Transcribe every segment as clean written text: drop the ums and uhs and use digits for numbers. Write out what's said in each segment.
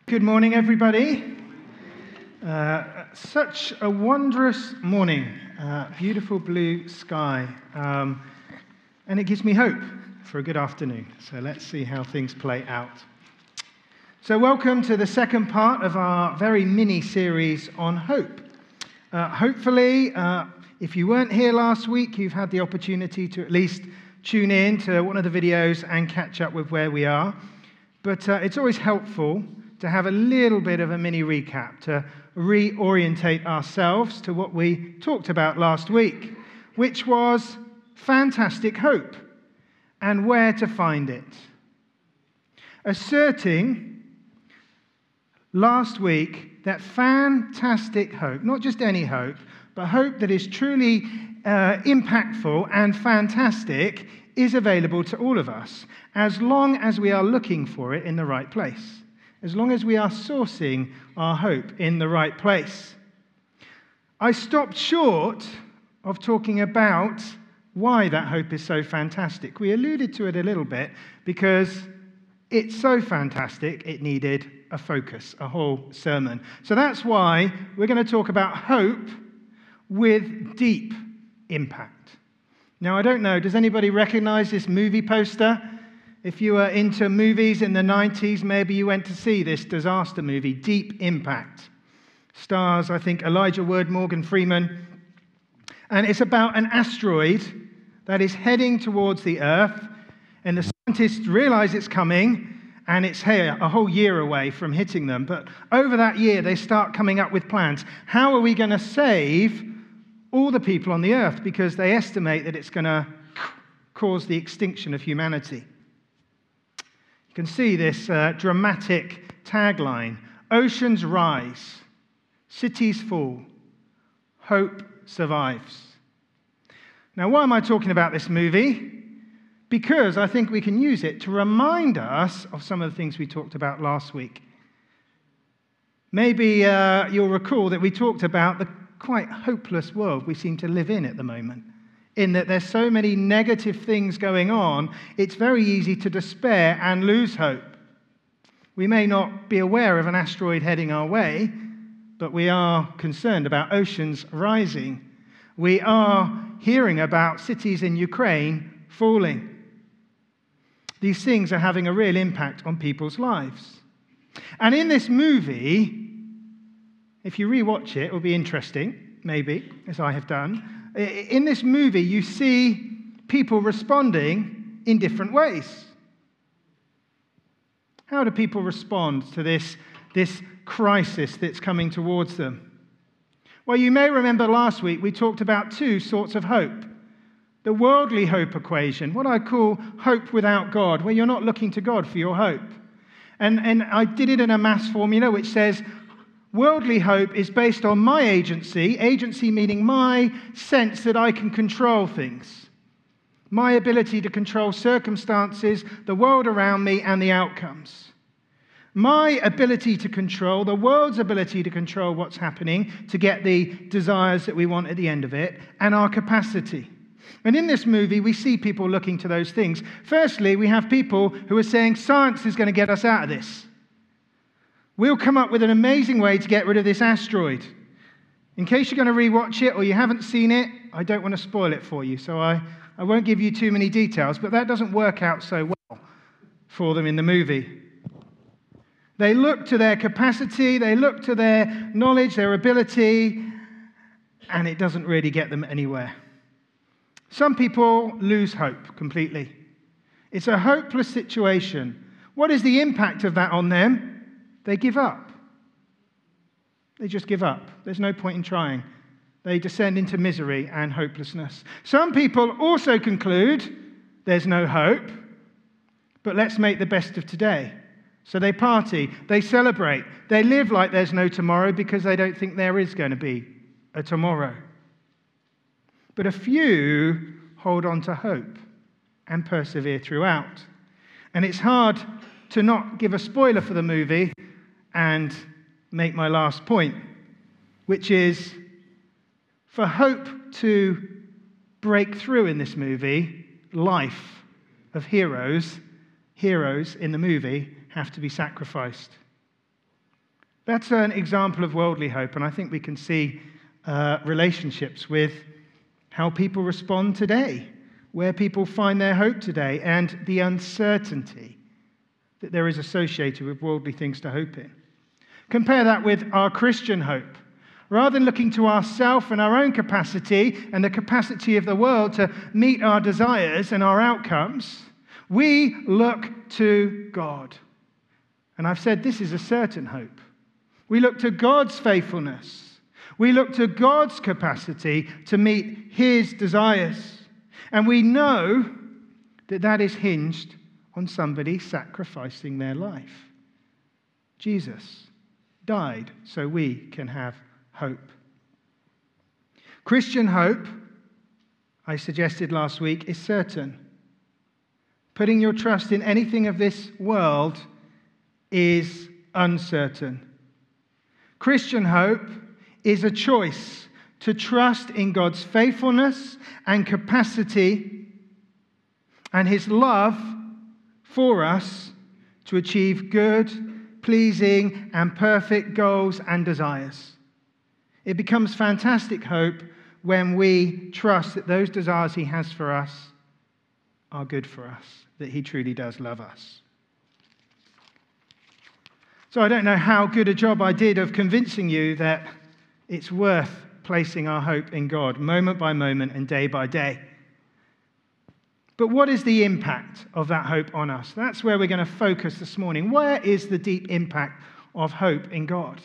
Good morning, everybody. Such a wondrous morning, beautiful blue sky, and it gives me hope for a good afternoon. So let's see how things play out. So welcome to the second part of our very mini-series on hope. Hopefully, if you weren't here last week, you've had the opportunity to at least tune in to one of the videos and catch up with where we are. But it's always helpful to have a little bit of a mini recap, to reorientate ourselves to what we talked about last week, which was fantastic hope and where to find it. Asserting last week that fantastic hope, not just any hope, but hope that is truly impactful and fantastic, is available to all of us, as long as we are looking for it in the right place. As long as we are sourcing our hope in the right place. I stopped short of talking about why that hope is so fantastic. We alluded to it a little bit because it's so fantastic it needed a focus, a whole sermon. So that's why we're going to talk about hope with deep impact. Now, I don't know, does anybody recognize this movie poster? If you were into movies in the 90s, maybe you went to see this disaster movie, Deep Impact. Stars, I think, Elijah Wood, Morgan Freeman. And it's about an asteroid that is heading towards the Earth, and the scientists realize it's coming, and it's here a whole year away from hitting them. But over that year, they start coming up with plans. How are we going to save all the people on the Earth? Because they estimate that it's going to cause the extinction of humanity. You can see this dramatic tagline: oceans rise, cities fall, hope survives. Now, why am I talking about this movie? Because I think we can use it to remind us of some of the things we talked about last week. Maybe you'll recall that we talked about the quite hopeless world we seem to live in at the moment. In that there's so many negative things going on, it's very easy to despair and lose hope. We may not be aware of an asteroid heading our way, but we are concerned about oceans rising. We are hearing about cities in Ukraine falling. These things are having a real impact on people's lives. And in this movie, if you rewatch it, it will be interesting, maybe, as I have done. In this movie, you see people responding in different ways. How do people respond to this crisis that's coming towards them? Well, you may remember last week we talked about two sorts of hope. The worldly hope equation, what I call hope without God, where you're not looking to God for your hope. And I did it in a maths formula which says worldly hope is based on my agency meaning my sense that I can control things, my ability to control circumstances, the world around me, and the outcomes. My ability to control, the world's ability to control what's happening, to get the desires that we want at the end of it, and our capacity. And in this movie, we see people looking to those things. Firstly, we have people who are saying science is going to get us out of this. We'll come up with an amazing way to get rid of this asteroid. In case you're going to rewatch it or you haven't seen it, I don't want to spoil it for you, so I won't give you too many details, but that doesn't work out so well for them in the movie. They look to their capacity, they look to their knowledge, their ability, and it doesn't really get them anywhere. Some people lose hope completely. It's a hopeless situation. What is the impact of that on them? They give up. They just give up. There's no point in trying. They descend into misery and hopelessness. Some people also conclude there's no hope, but let's make the best of today. So they party, they celebrate, they live like there's no tomorrow because they don't think there is going to be a tomorrow. But a few hold on to hope and persevere throughout. And it's hard to not give a spoiler for the movie and make my last point, which is for hope to break through in this movie, life of heroes in the movie have to be sacrificed. That's an example of worldly hope, and I think we can see relationships with how people respond today, where people find their hope today, and the uncertainty that there is associated with worldly things to hope in. Compare that with our Christian hope. Rather than looking to ourselves and our own capacity and the capacity of the world to meet our desires and our outcomes, we look to God. And I've said this is a certain hope. We look to God's faithfulness. We look to God's capacity to meet his desires. And we know that that is hinged on somebody sacrificing their life. Jesus died so we can have hope. Christian hope, I suggested last week, is certain. Putting your trust in anything of this world is uncertain. Christian hope is a choice to trust in God's faithfulness and capacity and his love for us to achieve good, pleasing, and perfect goals and desires. It becomes fantastic hope when we trust that those desires he has for us are good for us, that he truly does love us. So I don't know how good a job I did of convincing you that it's worth placing our hope in God, moment by moment and day by day. But what is the impact of that hope on us? That's where we're going to focus this morning. Where is the deep impact of hope in God?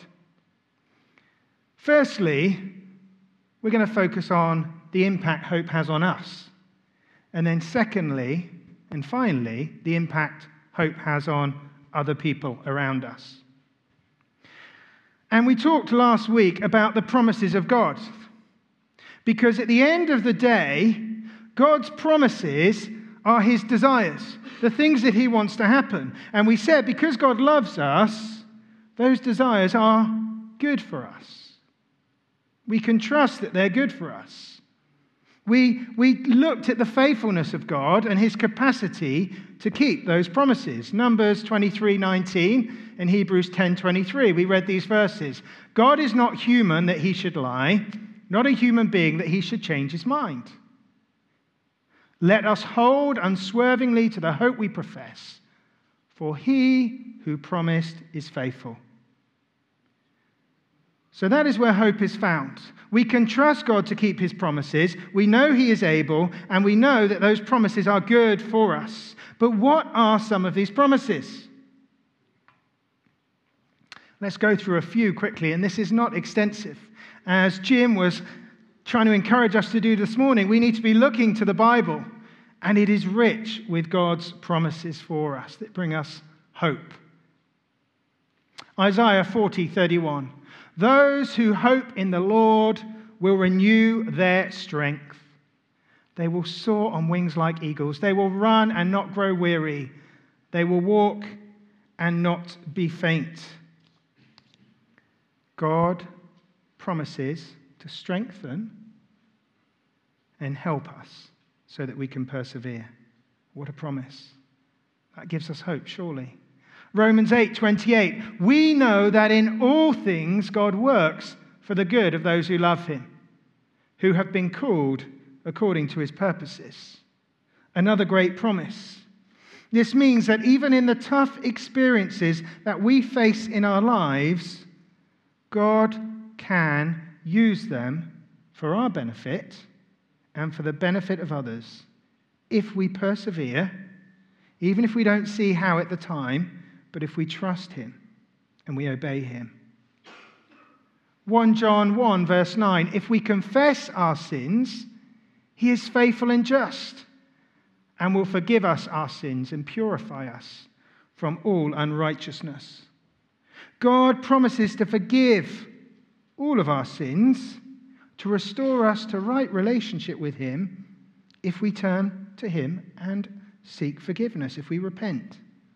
Firstly, we're going to focus on the impact hope has on us. And then secondly, and finally, the impact hope has on other people around us. And we talked last week about the promises of God. Because at the end of the day, God's promises are his desires, the things that he wants to happen. And we said because God loves us, those desires are good for us. We can trust that they're good for us. We looked at the faithfulness of God and his capacity to keep those promises. Numbers 23:19 and Hebrews 10:23. We read these verses. God is not human that he should lie, not a human being that he should change his mind. Let us hold unswervingly to the hope we profess, for he who promised is faithful. So that is where hope is found. We can trust God to keep his promises. We know he is able, and we know that those promises are good for us. But what are some of these promises? Let's go through a few quickly, and this is not extensive. As Jim was trying to encourage us to do this morning, we need to be looking to the Bible, and it is rich with God's promises for us that bring us hope. Isaiah 40:31. Those who hope in the Lord will renew their strength. They will soar on wings like eagles. They will run and not grow weary. They will walk and not be faint. God promises to strengthen and help us so that we can persevere. What a promise. That gives us hope, surely. Romans 8:28, we know that in all things God works for the good of those who love him, who have been called according to his purposes. Another great promise. This means that even in the tough experiences that we face in our lives, God can use them for our benefit and for the benefit of others if we persevere, even if we don't see how at the time, but if we trust him and we obey him. 1 John 1 verse 9, if we confess our sins, he is faithful and just and will forgive us our sins and purify us from all unrighteousness. God promises to forgive all of our sins, to restore us to right relationship with him if we turn to him and seek forgiveness, if we repent.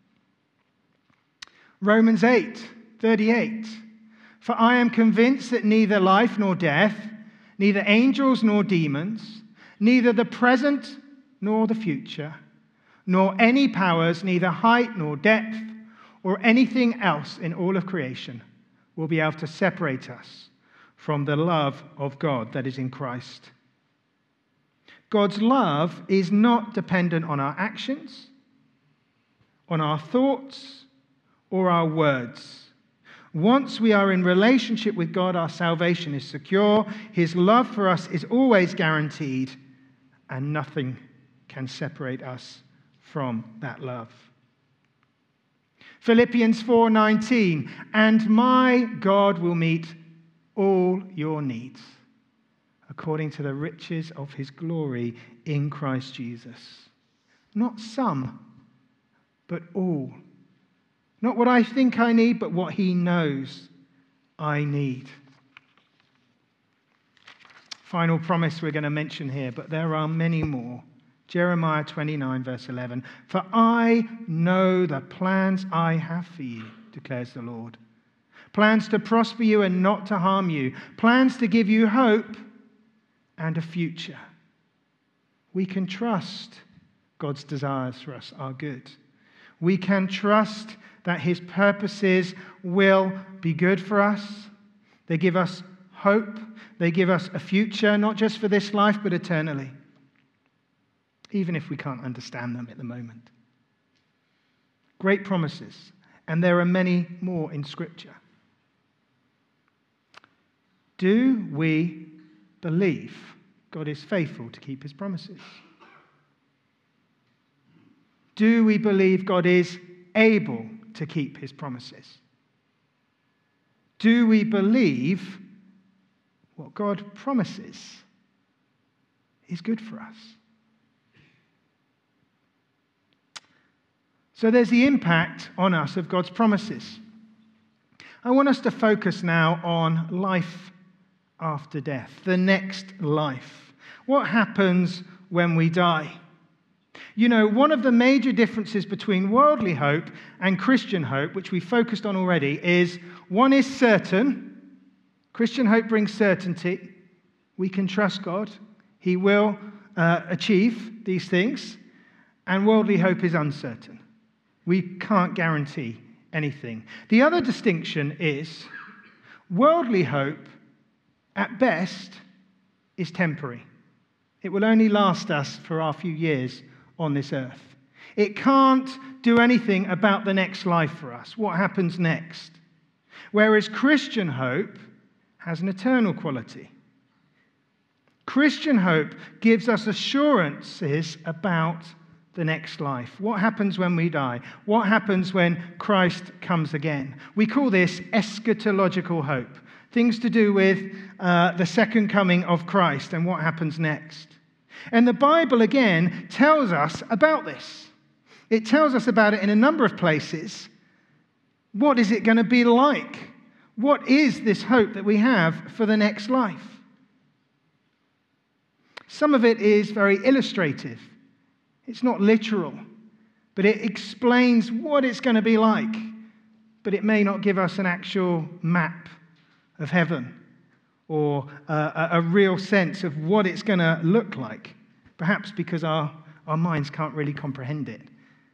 Romans 8:38. For I am convinced that neither life nor death, neither angels nor demons, neither the present nor the future, nor any powers, neither height nor depth, or anything else in all of creation, will be able to separate us from the love of God that is in Christ. God's love is not dependent on our actions, on our thoughts, or our words. Once we are in relationship with God, our salvation is secure. His love for us is always guaranteed, and nothing can separate us from that love. Philippians 4:19, and my God will meet all your needs according to the riches of his glory in Christ Jesus. Not some, but all. Not what I think I need, but what he knows I need. Final promise we're going to mention here, but there are many more. Jeremiah 29, verse 11. For I know the plans I have for you, declares the Lord. Plans to prosper you and not to harm you. Plans to give you hope and a future. We can trust God's desires for us are good. We can trust that his purposes will be good for us. They give us hope. They give us a future, not just for this life, but eternally, even if we can't understand them at the moment. Great promises, and there are many more in Scripture. Do we believe God is faithful to keep his promises? Do we believe God is able to keep his promises? Do we believe what God promises is good for us? So there's the impact on us of God's promises. I want us to focus now on life after death, the next life. What happens when we die? You know, one of the major differences between worldly hope and Christian hope, which we focused on already, is one is certain. Christian hope brings certainty. We can trust God. He will achieve these things. And worldly hope is uncertain. We can't guarantee anything. The other distinction is worldly hope, at best, is temporary. It will only last us for a few years on this earth. It can't do anything about the next life for us, what happens next. Whereas Christian hope has an eternal quality. Christian hope gives us assurances about the next life. What happens when we die? What happens when Christ comes again? We call this eschatological hope. Things to do with the second coming of Christ and what happens next. And the Bible, again, tells us about this. It tells us about it in a number of places. What is it going to be like? What is this hope that we have for the next life? Some of it is very illustrative. It's not literal, but it explains what it's going to be like. But it may not give us an actual map of heaven or a real sense of what it's going to look like, perhaps because our minds can't really comprehend it.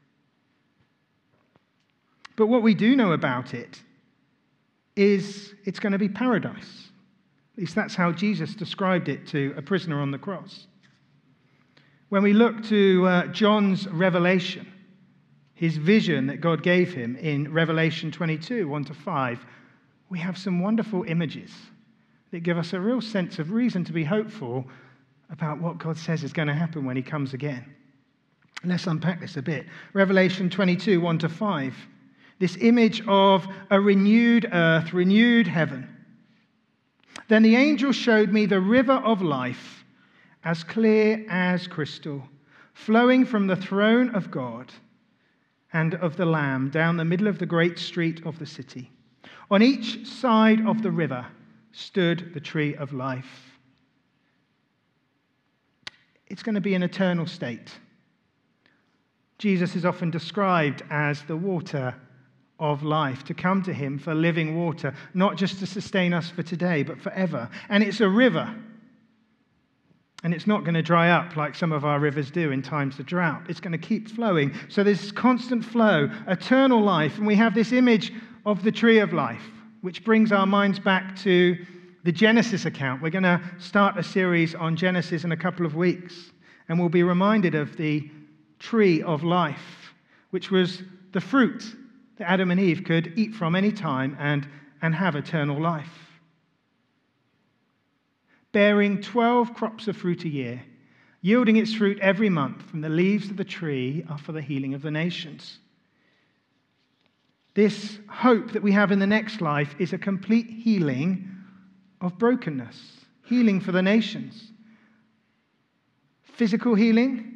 But what we do know about it is it's going to be paradise. At least that's how Jesus described it to a prisoner on the cross. When we look to John's revelation, his vision that God gave him in Revelation 22, 1-5, we have some wonderful images that give us a real sense of reason to be hopeful about what God says is going to happen when he comes again. Let's unpack this a bit. Revelation 22, 1-5. This image of a renewed earth, renewed heaven. Then the angel showed me the river of life, as clear as crystal, flowing from the throne of God and of the Lamb down the middle of the great street of the city. On each side of the river stood the tree of life. It's going to be an eternal state. Jesus is often described as the water of life, to come to him for living water, not just to sustain us for today, but forever. And it's a river. And it's not going to dry up like some of our rivers do in times of drought. It's going to keep flowing. So there's constant flow, eternal life. And we have this image of the tree of life, which brings our minds back to the Genesis account. We're going to start a series on Genesis in a couple of weeks, and we'll be reminded of the tree of life, which was the fruit that Adam and Eve could eat from any time and have eternal life. Bearing 12 crops of fruit a year, yielding its fruit every month from the leaves of the tree are for the healing of the nations. This hope that we have in the next life is a complete healing of brokenness, healing for the nations. Physical healing,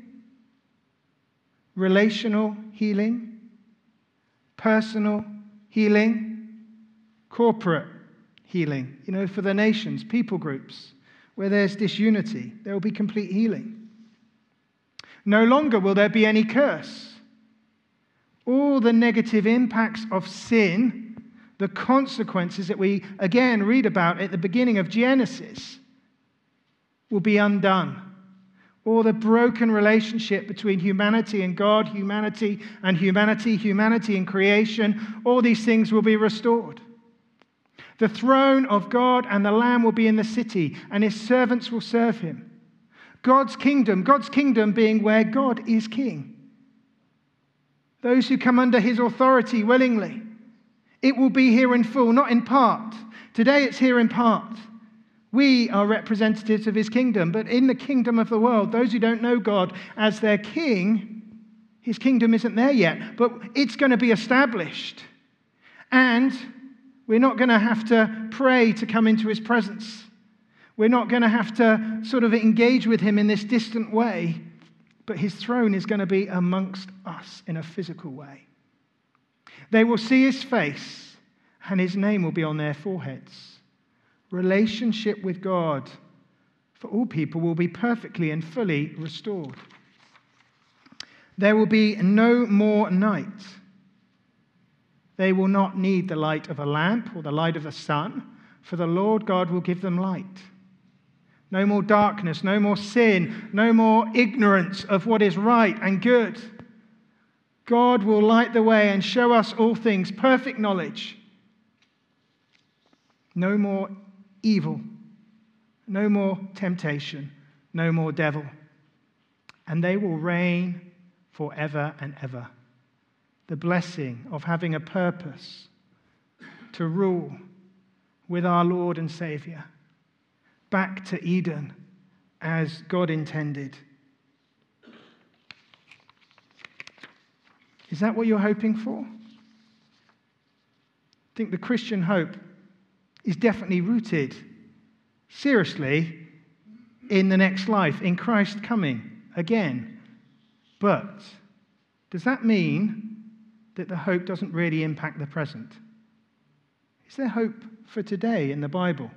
relational healing, personal healing, corporate healing, for the nations, people groups. Where there's disunity, there will be complete healing. No longer will there be any curse. All the negative impacts of sin, the consequences that we again read about at the beginning of Genesis, will be undone. All the broken relationship between humanity and God, humanity and humanity and creation, all these things will be restored. The throne of God and the Lamb will be in the city, and his servants will serve him. God's kingdom being where God is king. Those who come under his authority willingly. It will be here in full, not in part. Today it's here in part. We are representatives of his kingdom, but in the kingdom of the world, those who don't know God as their king, his kingdom isn't there yet, but it's going to be established. And we're not going to have to pray to come into his presence. We're not going to have to sort of engage with him in this distant way, but his throne is going to be amongst us in a physical way. They will see his face, and his name will be on their foreheads. Relationship with God for all people will be perfectly and fully restored. There will be no more night. They will not need the light of a lamp or the light of the sun, for the Lord God will give them light. No more darkness, no more sin, no more ignorance of what is right and good. God will light the way and show us all things, perfect knowledge. No more evil, no more temptation, no more devil. And they will reign forever and ever. The blessing of having a purpose to rule with our Lord and Savior back to Eden as God intended. Is that what you're hoping for? I think the Christian hope is definitely rooted, seriously, in the next life, in Christ coming again. But does that mean that the hope doesn't really impact the present? Is there hope for today in the Bible?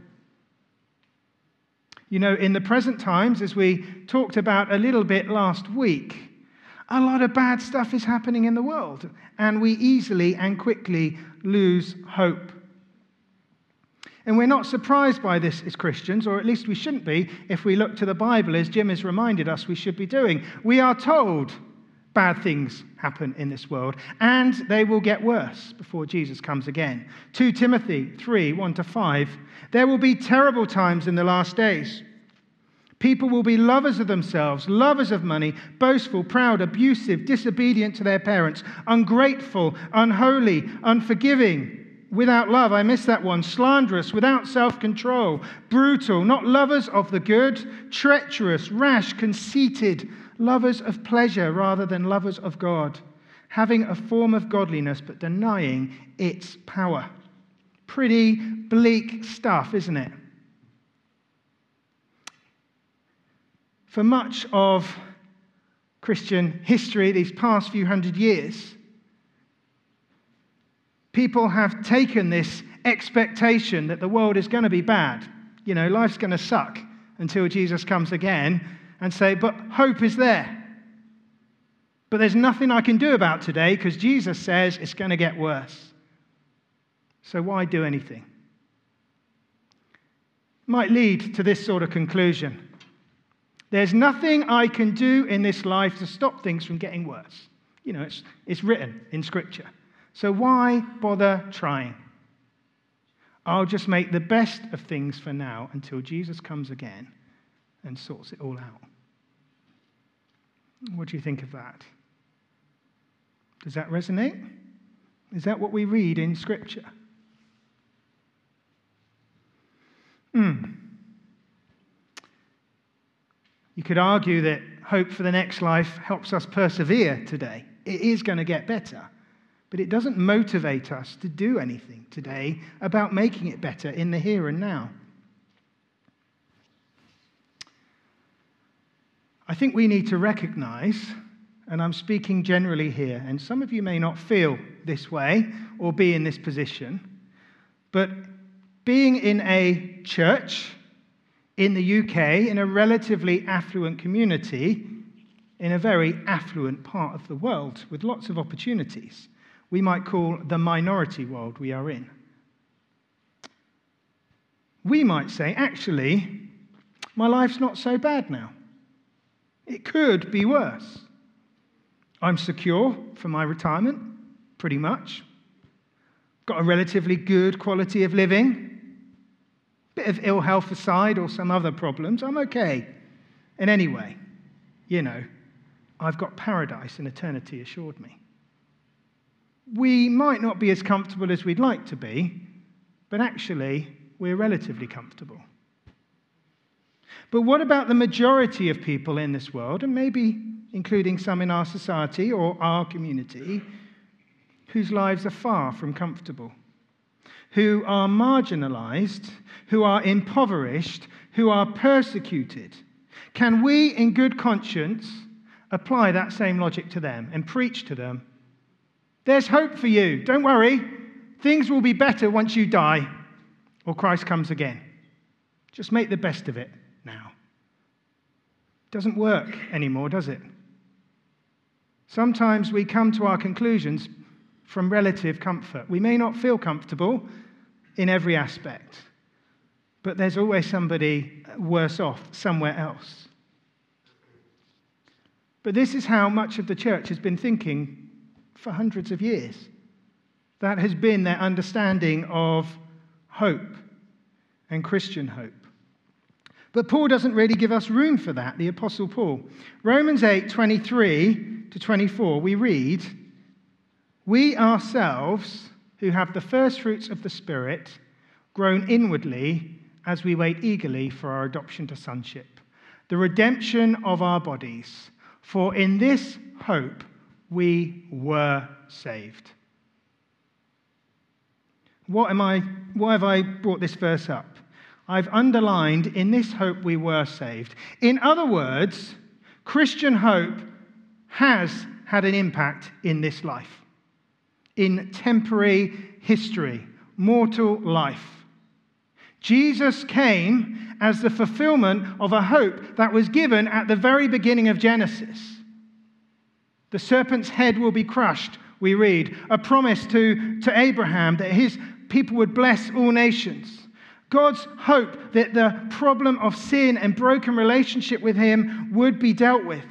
In the present times, as we talked about a little bit last week, a lot of bad stuff is happening in the world, and we easily and quickly lose hope. And we're not surprised by this as Christians, or at least we shouldn't be if we look to the Bible, as Jim has reminded us we should be doing. We are told bad things happen in this world, and they will get worse before Jesus comes again. 2 Timothy 3, 1-5, there will be terrible times in the last days. People will be lovers of themselves, lovers of money, boastful, proud, abusive, disobedient to their parents, ungrateful, unholy, unforgiving, without love, I missed that one, slanderous, without self-control, brutal, not lovers of the good, treacherous, rash, conceited, lovers of pleasure rather than lovers of God, having a form of godliness but denying its power. Pretty bleak stuff, isn't it? For much of Christian history, these past few hundred years, people have taken this expectation that the world is going to be bad. Life's going to suck until Jesus comes again, and say, but hope is there. But there's nothing I can do about today because Jesus says it's going to get worse. So why do anything? Might lead to this sort of conclusion. There's nothing I can do in this life to stop things from getting worse. It's written in Scripture. So why bother trying? I'll just make the best of things for now until Jesus comes again and sorts it all out. What do you think of that? Does that resonate? Is that what we read in Scripture? You could argue that hope for the next life helps us persevere today. It is going to get better, but it doesn't motivate us to do anything today about making it better in the here and now. I think we need to recognize, and I'm speaking generally here, and some of you may not feel this way or be in this position, but being in a church in the UK, in a relatively affluent community, in a very affluent part of the world with lots of opportunities, we might call the minority world we are in. We might say, actually, my life's not so bad now. It could be worse. I'm secure for my retirement, pretty much. Got a relatively good quality of living. Bit of ill health aside or some other problems, I'm okay. And anyway, I've got paradise and eternity assured me. We might not be as comfortable as we'd like to be, but actually, we're relatively comfortable. But what about the majority of people in this world, and maybe including some in our society or our community, whose lives are far from comfortable, who are marginalized, who are impoverished, who are persecuted? Can we, in good conscience, apply that same logic to them and preach to them? There's hope for you. Don't worry. Things will be better once you die or Christ comes again. Just make the best of it now. Doesn't work anymore, does it? Sometimes we come to our conclusions from relative comfort. We may not feel comfortable in every aspect, but there's always somebody worse off somewhere else. But this is how much of the church has been thinking for hundreds of years. That has been their understanding of hope and Christian hope. But Paul doesn't really give us room for that, the Apostle Paul. Romans 8:23-24, we read, "We ourselves, who have the first fruits of the Spirit, groan inwardly as we wait eagerly for our adoption to sonship, the redemption of our bodies. For in this hope we were saved." Why have I brought this verse up? I've underlined, in this hope we were saved. In other words, Christian hope has had an impact in this life, in temporary history, mortal life. Jesus came as the fulfillment of a hope that was given at the very beginning of Genesis. The serpent's head will be crushed, we read, a promise to Abraham that his people would bless all nations. God's hope that the problem of sin and broken relationship with him would be dealt with.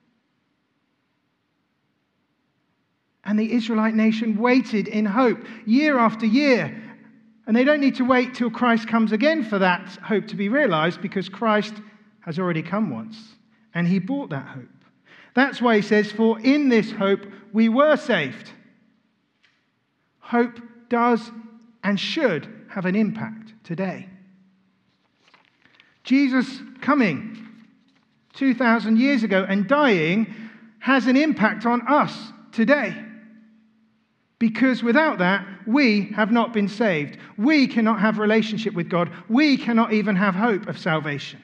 And the Israelite nation waited in hope year after year. And they don't need to wait till Christ comes again for that hope to be realized, because Christ has already come once and he brought that hope. That's why he says, "For in this hope we were saved." Hope does and should have an impact today. Jesus coming 2,000 years ago and dying has an impact on us today. Because without that, we have not been saved. We cannot have a relationship with God. We cannot even have hope of salvation.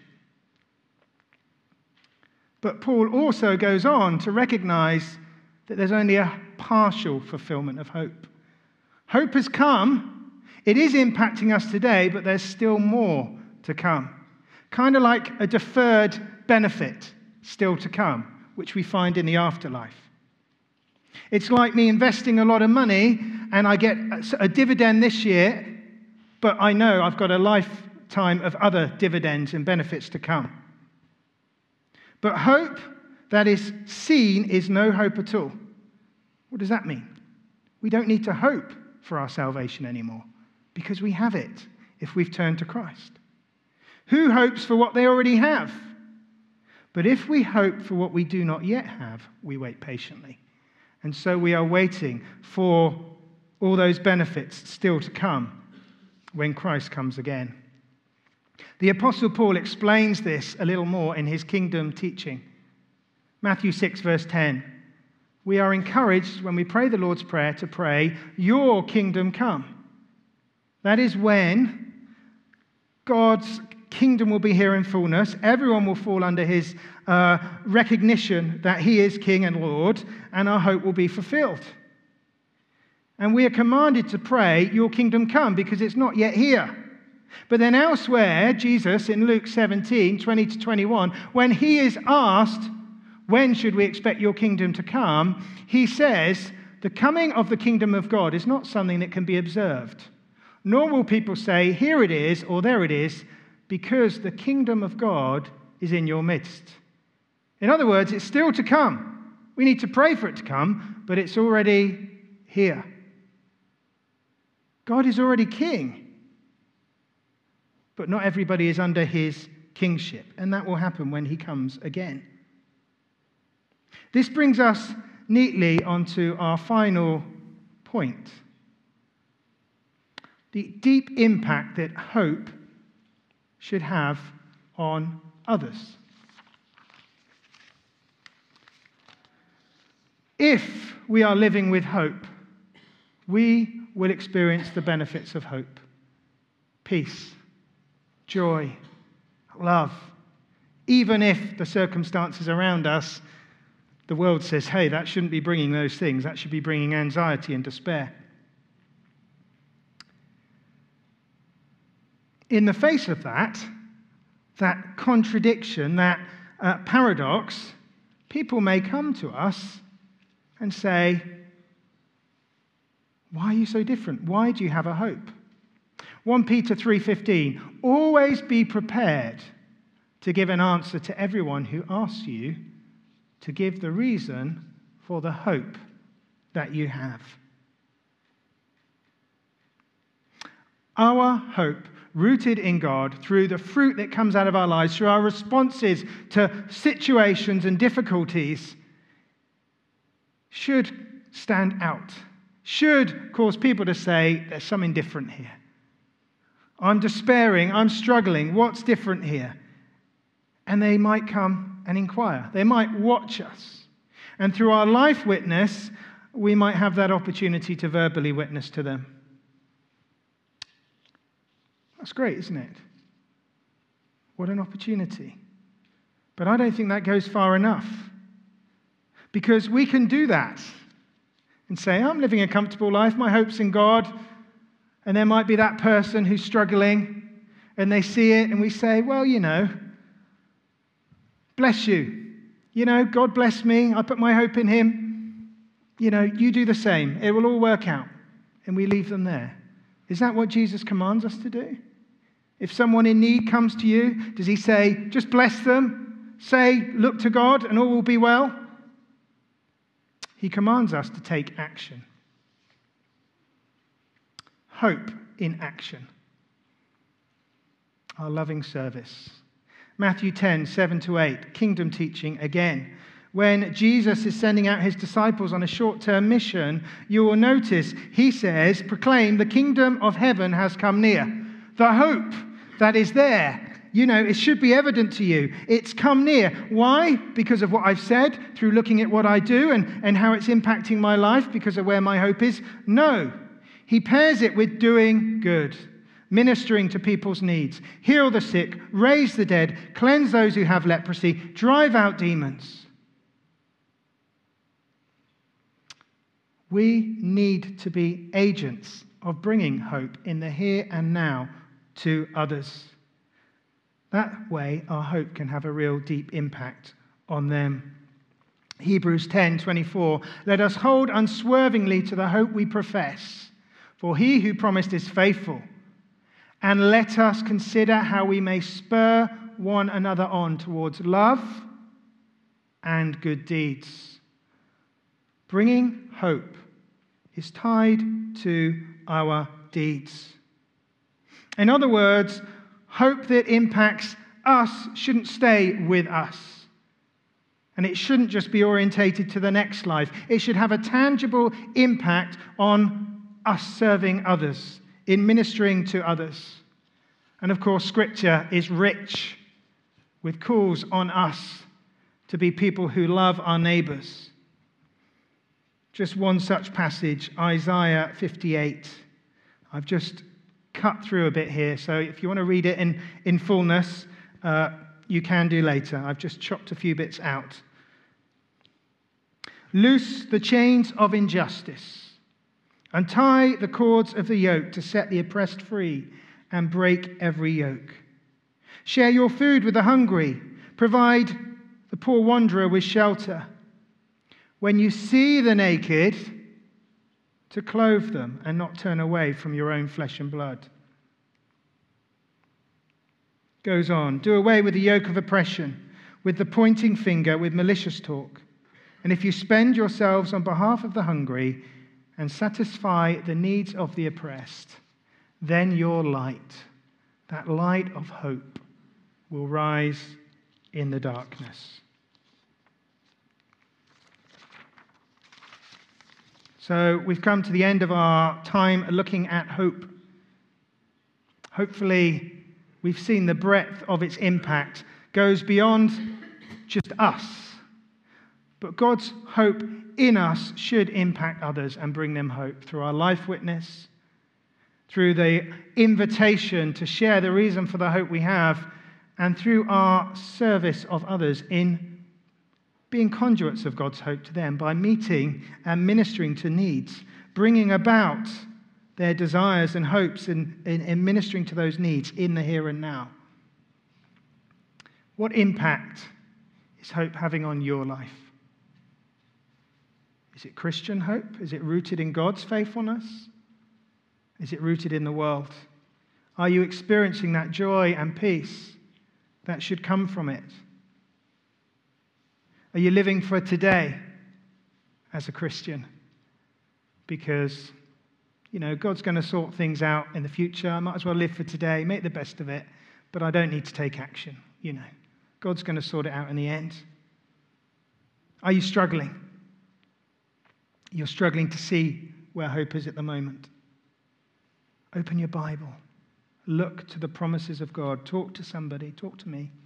But Paul also goes on to recognize that there's only a partial fulfillment of hope. Hope has come. It is impacting us today, but there's still more to come. Kind of like a deferred benefit still to come, which we find in the afterlife. It's like me investing a lot of money and I get a dividend this year, but I know I've got a lifetime of other dividends and benefits to come. But hope that is seen is no hope at all. What does that mean? We don't need to hope for our salvation anymore. because we have it if we've turned to Christ. Who hopes for what they already have? But if we hope for what we do not yet have, we wait patiently. And so we are waiting for all those benefits still to come when Christ comes again. The Apostle Paul explains this a little more in his kingdom teaching. Matthew 6, verse 10. We are encouraged when we pray the Lord's Prayer to pray, "Your kingdom come." That is when God's kingdom will be here in fullness. Everyone will fall under his recognition that he is King and Lord, and our hope will be fulfilled. And we are commanded to pray, "Your kingdom come," because it's not yet here. But then elsewhere, Jesus in Luke 17, 20 to 21, when he is asked, "When should we expect your kingdom to come?" he says, "The coming of the kingdom of God is not something that can be observed. Nor will people say, 'Here it is,' or 'There it is,' because the kingdom of God is in your midst." In other words, it's still to come. We need to pray for it to come, but it's already here. God is already king, but not everybody is under his kingship, and that will happen when he comes again. This brings us neatly onto our final point. The deep impact that hope should have on others. If we are living with hope, we will experience the benefits of hope. Peace, joy, love. Even if the circumstances around us, the world says, "Hey, that shouldn't be bringing those things. That should be bringing anxiety and despair." In the face of that contradiction, that paradox, people may come to us and say, "Why are you so different? Why do you have a hope?" 1 Peter 3:15, "Always be prepared to give an answer to everyone who asks you to give the reason for the hope that you have." Our hope, rooted in God, through the fruit that comes out of our lives, through our responses to situations and difficulties, should stand out, should cause people to say, "There's something different here. I'm despairing, I'm struggling, what's different here?" And they might come and inquire. They might watch us. And through our life witness, we might have that opportunity to verbally witness to them. That's great, isn't it? What an opportunity. But I don't think that goes far enough. Because we can do that and say, "I'm living a comfortable life, my hope's in God." And there might be that person who's struggling, and they see it, and we say, "Well, bless you. God bless me. I put my hope in him. You do the same. It will all work out." And we leave them there. Is that what Jesus commands us to do? If someone in need comes to you, does he say, "Just bless them, say, look to God, and all will be well"? He commands us to take action. Hope in action. Our loving service. Matthew 10, 7-8, kingdom teaching again. When Jesus is sending out his disciples on a short-term mission, you will notice he says, "Proclaim, the kingdom of heaven has come near." The hope that is there, it should be evident to you. It's come near. Why? Because of what I've said, through looking at what I do and how it's impacting my life, because of where my hope is? No. He pairs it with doing good, ministering to people's needs, heal the sick, raise the dead, cleanse those who have leprosy, drive out demons. We need to be agents of bringing hope in the here and now to others. That way, our hope can have a real deep impact on them. Hebrews 10:24, "Let us hold unswervingly to the hope we profess, for he who promised is faithful. And let us consider how we may spur one another on towards love and good deeds." Bringing hope is tied to our deeds. In other words, hope that impacts us shouldn't stay with us. And it shouldn't just be orientated to the next life. It should have a tangible impact on us serving others, in ministering to others. And of course, Scripture is rich with calls on us to be people who love our neighbours. Just one such passage, Isaiah 58. I've just cut through a bit here, so if you want to read it in fullness, you can do later. I've just chopped a few bits out. Loose the chains of injustice, untie the cords of the yoke to set the oppressed free and break every yoke. Share your food with the hungry, provide the poor wanderer with shelter. When you see the naked, to clothe them and not turn away from your own flesh and blood. Goes on, do away with the yoke of oppression, with the pointing finger, with malicious talk. And if you spend yourselves on behalf of the hungry and satisfy the needs of the oppressed, then your light, that light of hope, will rise in the darkness. So we've come to the end of our time looking at hope. Hopefully, we've seen the breadth of its impact goes beyond just us. But God's hope in us should impact others and bring them hope through our life witness, through the invitation to share the reason for the hope we have, and through our service of others in being conduits of God's hope to them by meeting and ministering to needs, bringing about their desires and hopes in ministering to those needs in the here and now. What impact is hope having on your life? Is it Christian hope? Is it rooted in God's faithfulness? Is it rooted in the world? Are you experiencing that joy and peace that should come from it? Are you living for today as a Christian? Because, God's going to sort things out in the future. I might as well live for today, make the best of it, but I don't need to take action. God's going to sort it out in the end. Are you struggling? You're struggling to see where hope is at the moment. Open your Bible. Look to the promises of God. Talk to somebody. Talk to me.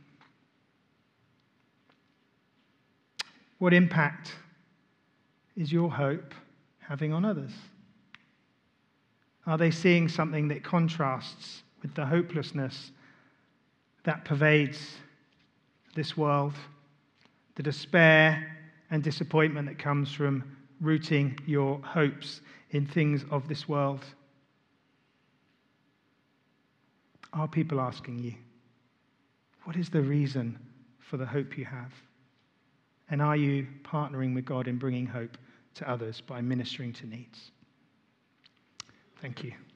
What impact is your hope having on others? Are they seeing something that contrasts with the hopelessness that pervades this world, the despair and disappointment that comes from rooting your hopes in things of this world? Are people asking you, what is the reason for the hope you have? And are you partnering with God in bringing hope to others by ministering to needs? Thank you.